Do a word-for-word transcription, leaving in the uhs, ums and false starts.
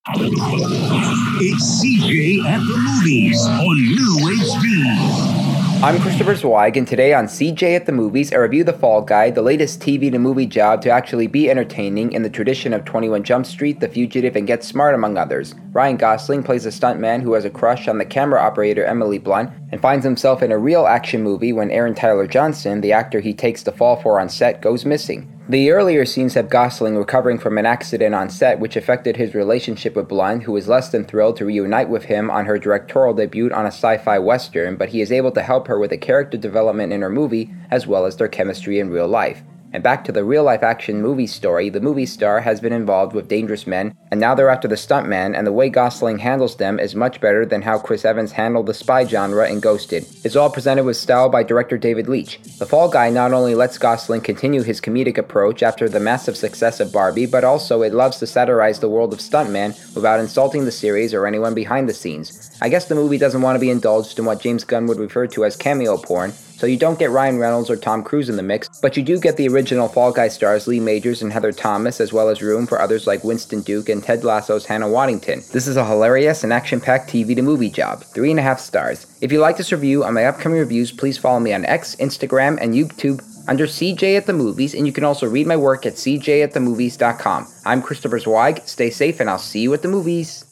It's C J at the Movies on New H D. I'm Christopher Zweig, and today on C J at the Movies, I review The Fall Guy, the latest T V to movie job to actually be entertaining in the tradition of twenty-one Jump Street, The Fugitive, and Get Smart, among others. Ryan Gosling plays a stuntman who has a crush on the camera operator Emily Blunt and finds himself in a real action movie when Aaron Tyler Johnson, the actor he takes the fall for on set, goes missing. The earlier scenes have Gosling recovering from an accident on set which affected his relationship with Blunt, who is less than thrilled to reunite with him on her directorial debut on a sci-fi western, but he is able to help her with the character development in her movie as well as their chemistry in real life. And back to the real-life action movie story, the movie star has been involved with Dangerous Men, and now they're after the stuntman, and the way Gosling handles them is much better than how Chris Evans handled the spy genre in Ghosted. It's all presented with style by director David Leitch. The Fall Guy not only lets Gosling continue his comedic approach after the massive success of Barbie, but also it loves to satirize the world of stuntmen without insulting the series or anyone behind the scenes. I guess the movie doesn't want to be indulged in what James Gunn would refer to as cameo porn, so you don't get Ryan Reynolds or Tom Cruise in the mix, but you do get the original Fall Guy stars Lee Majors and Heather Thomas, as well as room for others like Winston Duke and Ted Lasso's Hannah Waddington. This is a hilarious and action-packed T V to movie job. Three and a half stars. If you like this review and my upcoming reviews, please follow me on X, Instagram, and YouTube under C J at the Movies, and you can also read my work at c j at the movies dot com. I'm Christopher Zweig. Stay safe, and I'll see you at the movies.